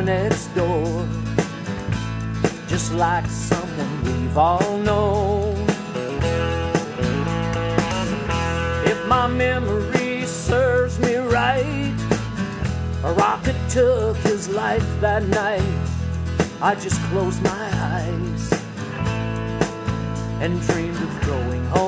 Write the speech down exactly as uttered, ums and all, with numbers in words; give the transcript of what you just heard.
next door, just like someone we've all known. If my memory serves me right, a rocket took his life that night. I just closed my eyes and dreamed of going home.